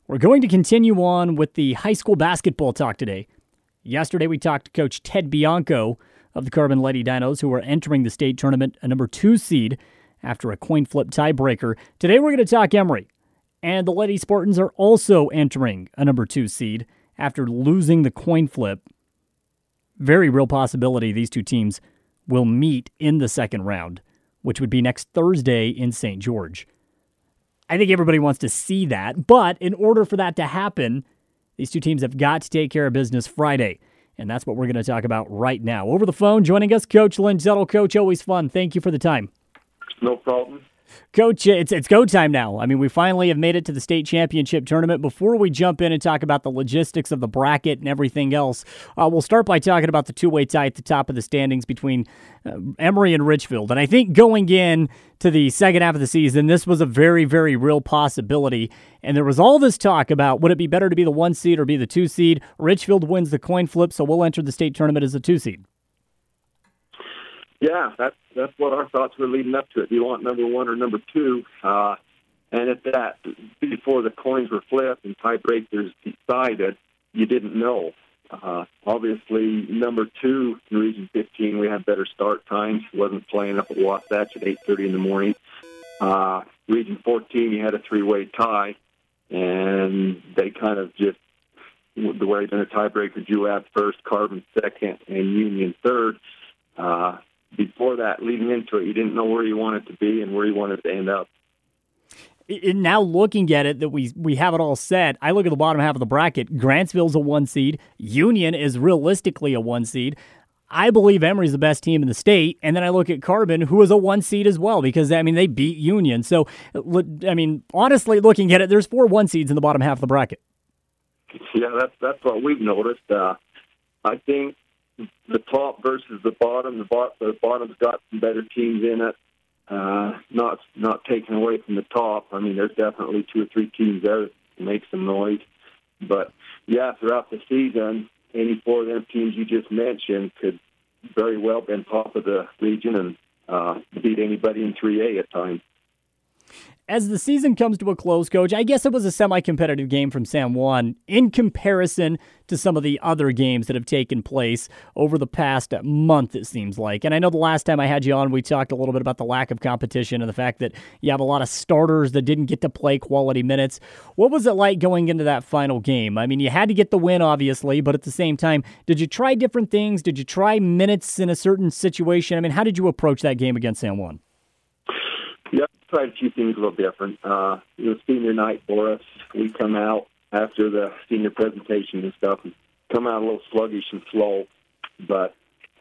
We're going to continue on with the high school basketball talk today. Yesterday, we talked to Coach Ted Bianco of the Carbon Lady Dinos, who are entering the state tournament, a number 2 seed, after a coin flip tiebreaker. Today, we're going to talk Emory. And the Lady Spartans are also entering a number 2 seed after losing the coin flip. Very real possibility these two teams will meet in the second round, which would be next Thursday in St. George. I think everybody wants to see that, but in order for that to happen, these two teams have got to take care of business Friday, and that's what we're going to talk about right now. Over the phone, joining us, Coach Lynn Tuttle. Coach, always fun. Thank you for the time. No problem. Coach, it's go time now. I mean, we finally have made it to the state championship tournament. Before we jump in and talk about the logistics of the bracket and everything else, we'll start by talking about the two-way tie at the top of the standings between Emory and Richfield. And I think going in to the second half of the season, this was a very, very real possibility. And there was all this talk about, would it be better to be the 1 seed or be the 2 seed? Richfield wins the coin flip, so we'll enter the state tournament as a 2 seed. Yeah, that's what our thoughts were leading up to it. Do you want number 1 or number 2? And at that, before the coins were flipped and tiebreakers decided, you didn't know. Obviously, number 2 in Region 15, we had better start times. Wasn't playing up at Wasatch at 8:30 in the morning. Region 14, you had a 3-way tie, and they kind of just, the way the tiebreaker, Juab first, Carbon second, and Union third. Before that, leading into it, you didn't know where you wanted to be and where you wanted to end up. Now looking at it, that we have it all set, I look at the bottom half of the bracket. Grantsville's a 1 seed. Union is realistically a 1 seed. I believe Emory's the best team in the state. And then I look at Carbon, who is a 1 seed as well, because, I mean, they beat Union. So, I mean, honestly, looking at it, there's 4 1 seeds in the bottom half of the bracket. Yeah, that's what we've noticed. I think the top versus the bottom. The bottom's got some better teams in it. Not taken away from the top. I mean, there's definitely 2 or 3 teams there that make some noise. But yeah, throughout the season, any 4 of them teams you just mentioned could very well be on top of the region and beat anybody in 3A at times. As the season comes to a close, Coach, I guess it was a semi-competitive game from San Juan in comparison to some of the other games that have taken place over the past month, it seems like. And I know the last time I had you on, we talked a little bit about the lack of competition and the fact that you have a lot of starters that didn't get to play quality minutes. What was it like going into that final game? I mean, you had to get the win, obviously, but at the same time, did you try different things? Did you try minutes in a certain situation? I mean, how did you approach that game against San Juan? Yeah, tried a few things a little different. It was senior night for us. We come out after the senior presentation and stuff, and come out a little sluggish and slow, but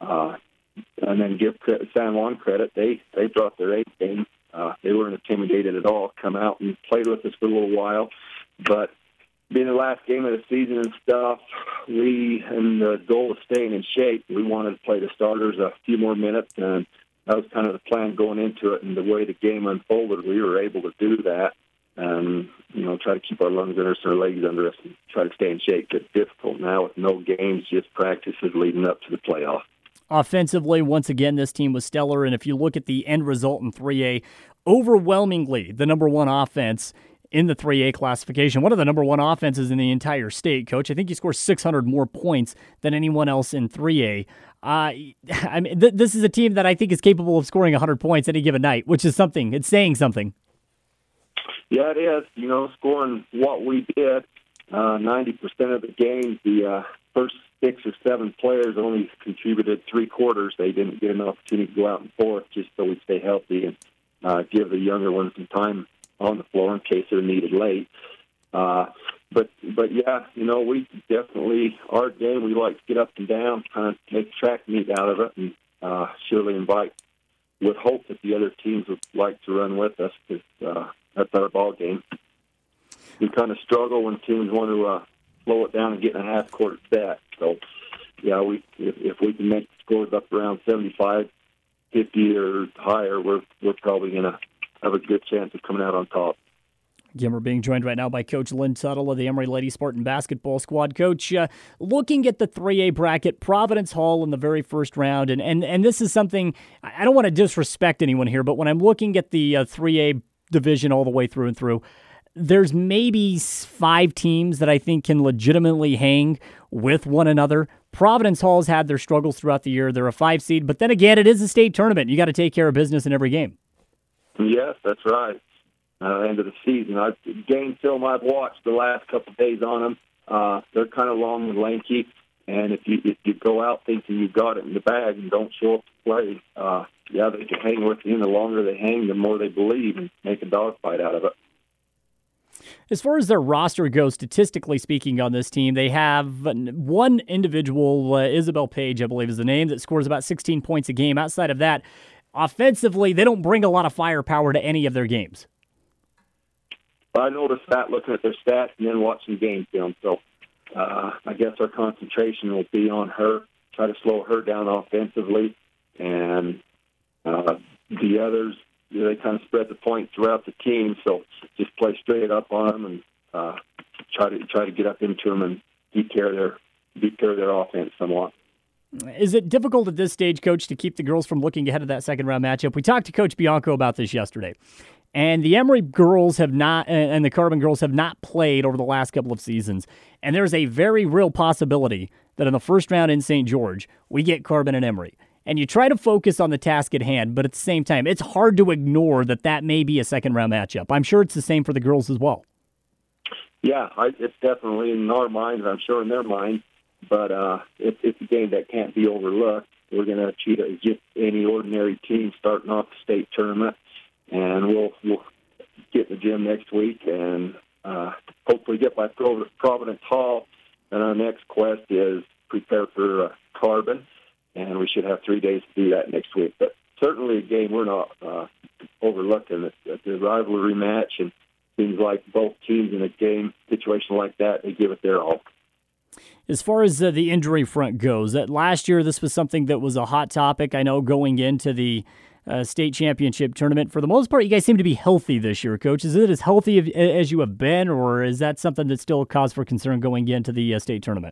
and then give San Juan credit. They brought their A game. They weren't intimidated at all. Come out and played with us for a little while, but being the last game of the season and stuff, and the goal of staying in shape, we wanted to play the starters a few more minutes, and that was kind of the plan going into it, and the way the game unfolded, we were able to do that and, try to keep our lungs under us and our legs under us and try to stay in shape. It's difficult now with no games, just practices leading up to the playoff. Offensively, once again, this team was stellar, and if you look at the end result in 3A, overwhelmingly the number 1 offense in the 3A classification. One of the number 1 offenses in the entire state, Coach. I think you scored 600 more points than anyone else in 3A. I mean, this is a team that I think is capable of scoring 100 points any given night, which is something. It's saying something. Yeah, it is. Scoring what we did, 90% of the games, the first 6 or 7 players only contributed 3 quarters. They didn't get an opportunity to go out and forth just so we stay healthy and give the younger ones some time on the floor in case they're needed late. But yeah, we definitely, our game, we like to get up and down, kind of make track meet out of it, and surely would hope that the other teams would like to run with us, because that's our ball game. We kind of struggle when teams want to slow it down and get in a half-court set. So, yeah, if we can make scores up around 75, 50 or higher, we're probably going to have a good chance of coming out on top. Again, we're being joined right now by Coach Lynn Tuttle of the Emory Lady Spartan basketball squad. Coach, looking at the 3A bracket, Providence Hall in the very first round, and this is something, I don't want to disrespect anyone here, but when I'm looking at the 3A division all the way through and through, there's maybe 5 teams that I think can legitimately hang with one another. Providence Hall's had their struggles throughout the year. They're a 5 seed, but then again, it is a state tournament. You got to take care of business in every game. Yes, that's right. End of the season. Game film I've watched the last couple of days on them. They're kind of long and lanky, and if you go out thinking you've got it in the bag and don't show up to play, they can hang with you. And the longer they hang, the more they believe and make a dogfight out of it. As far as their roster goes, statistically speaking, on this team, they have one individual, Isabel Page, I believe is the name, that scores about 16 points a game. Outside of that, offensively, they don't bring a lot of firepower to any of their games. I noticed that looking at their stats and then watching game film. So I guess our concentration will be on her, try to slow her down offensively. And the others, they kind of spread the point throughout the team. So just play straight up on them and try to get up into them and beat care of their offense somewhat. Is it difficult at this stage, Coach, to keep the girls from looking ahead of that second-round matchup? We talked to Coach Bianco about this yesterday, and the Emory girls have not, and the Carbon girls have not played over the last couple of seasons, and there's a very real possibility that in the first round in St. George, we get Carbon and Emory. And you try to focus on the task at hand, but at the same time, it's hard to ignore that may be a second-round matchup. I'm sure it's the same for the girls as well. Yeah, it's definitely in our minds, I'm sure in their minds. But it's a game that can't be overlooked. We're going to treat it as just any ordinary team starting off the state tournament, and we'll get in the gym next week and hopefully get by Providence Hall. And our next quest is prepare for Carbon, and we should have 3 days to do that next week. But certainly a game we're not overlooking. It's a rivalry match, and it seems like both teams in a game situation like that, they give it their all. As far as the injury front goes, last year this was something that was a hot topic. I know going into the state championship tournament, for the most part, you guys seem to be healthy this year, Coach. Is it as healthy as you have been, or is that something that's still a cause for concern going into the state tournament?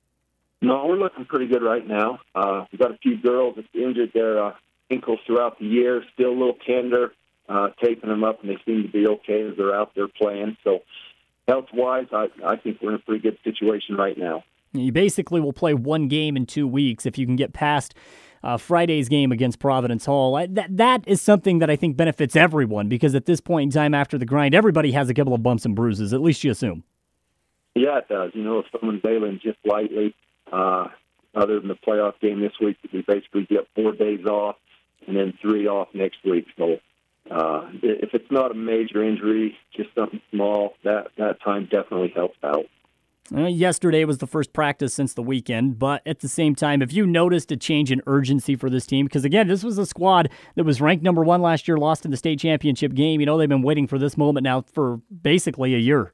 No, we're looking pretty good right now. We've got a few girls that injured their ankles throughout the year, still a little tender, taping them up, and they seem to be okay as they're out there playing. So health-wise, I think we're in a pretty good situation right now. You basically will play one game in 2 weeks if you can get past Friday's game against Providence Hall. That is something that I think benefits everyone, because at this point in time after the grind, everybody has a couple of bumps and bruises, at least you assume. Yeah, it does. If someone's bailing just lightly, other than the playoff game this week, we basically get 4 days off and then 3 off next week. So if it's not a major injury, just something small, that time definitely helps out. Yesterday was the first practice since the weekend, but at the same time, have you noticed a change in urgency for this team? Because, again, this was a squad that was ranked number 1 last year, lost in the state championship game. They've been waiting for this moment now for basically a year.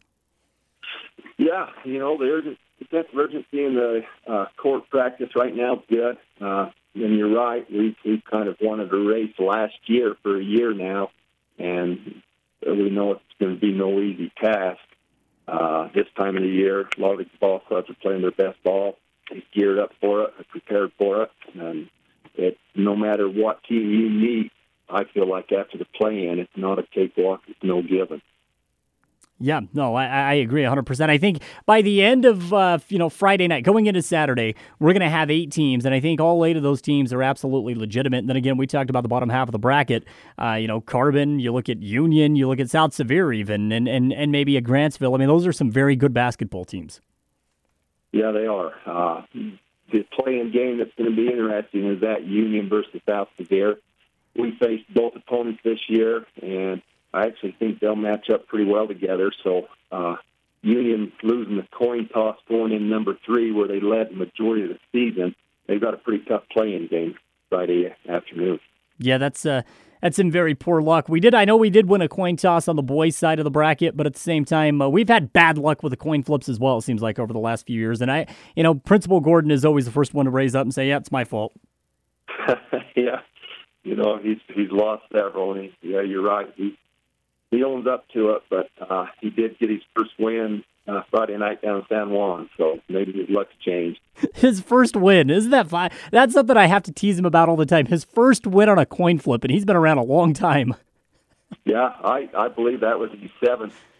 Yeah, the sense of urgency in the court practice right now is good. And you're right, we've kind of wanted a race last year for a year now, and we know it's going to be no easy task. This time of the year, a lot of these ball clubs are playing their best ball. They're geared up for it, they're prepared for it. And no matter what team you meet, I feel like after the play-in, it's not a cakewalk, it's no given. Yeah, no, I agree 100%. I think by the end of Friday night, going into Saturday, we're going to have 8 teams, and I think all 8 of those teams are absolutely legitimate. And then again, we talked about the bottom half of the bracket. Carbon, you look at Union, you look at South Sevier even, and maybe a Grantsville. I mean, those are some very good basketball teams. Yeah, they are. The play-in game that's going to be interesting is that Union versus South Sevier. We faced both opponents this year, and I actually think they'll match up pretty well together. So Union losing the coin toss going in number 3 where they led the majority of the season, they've got a pretty tough play-in game Friday afternoon. Yeah, that's in very poor luck. I know we did win a coin toss on the boys' side of the bracket, but at the same time, we've had bad luck with the coin flips as well, it seems like, over the last few years. And Principal Gordon is always the first one to raise up and say, yeah, it's my fault. Yeah. He's lost several, and you're right. He owns up to it, but he did get his first win Friday night down in San Juan, so maybe his luck's changed. His first win, isn't that fine? That's something I have to tease him about all the time. His first win on a coin flip, and he's been around a long time. Yeah, I believe that was his 7th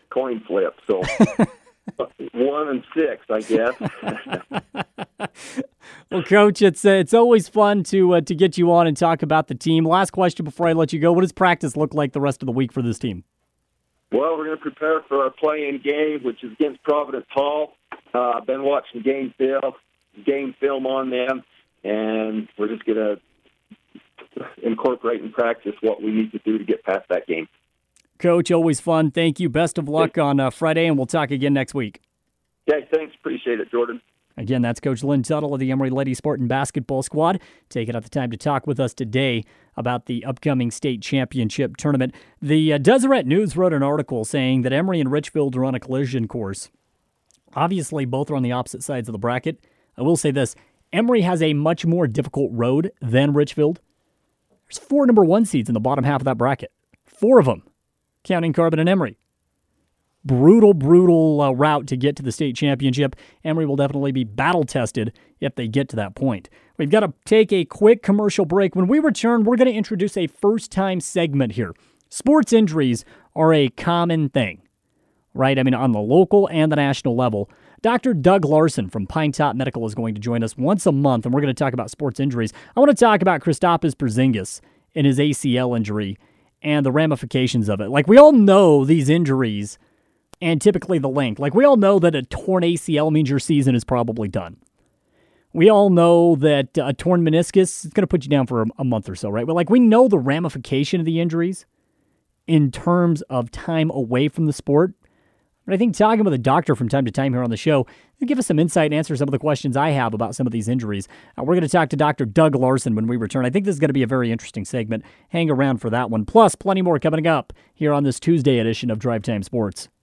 coin flip. So 1 and 6, I guess. Well, Coach, it's always fun to get you on and talk about the team. Last question before I let you go. What does practice look like the rest of the week for this team? Well, we're going to prepare for our play-in game, which is against Providence Hall. I've been watching game film on them, and we're just going to incorporate in practice what we need to do to get past that game. Coach, always fun. Thank you. Best of luck on Friday, and we'll talk again next week. Okay, thanks. Appreciate it, Jordan. Again, that's Coach Lynn Tuttle of the Emory Lady Spartan Basketball Squad, taking out the time to talk with us today about the upcoming state championship tournament. The Deseret News wrote an article saying that Emory and Richfield are on a collision course. Obviously, both are on the opposite sides of the bracket. I will say this, Emory has a much more difficult road than Richfield. There's 4 number 1 seeds in the bottom half of that bracket. 4 of them, counting Carbon and Emory. Brutal route to get to the state championship. Emory will definitely be battle-tested if they get to that point. We've got to take a quick commercial break. When we return, we're going to introduce a first-time segment here. Sports injuries are a common thing, right? I mean, on the local and the national level. Dr. Doug Larson from Pine Top Medical is going to join us once a month, and we're going to talk about sports injuries. I want to talk about Kristaps Porzingis and his ACL injury and the ramifications of it. Like, we all know these injuries and typically the length. Like, we all know that a torn ACL means your season is probably done. We all know that a torn meniscus is going to put you down for a month or so, right? But, like, we know the ramification of the injuries in terms of time away from the sport. But I think talking with a doctor from time to time here on the show will give us some insight and answer some of the questions I have about some of these injuries. We're going to talk to Dr. Doug Larson when we return. I think this is going to be a very interesting segment. Hang around for that one. Plus, plenty more coming up here on this Tuesday edition of Drive Time Sports.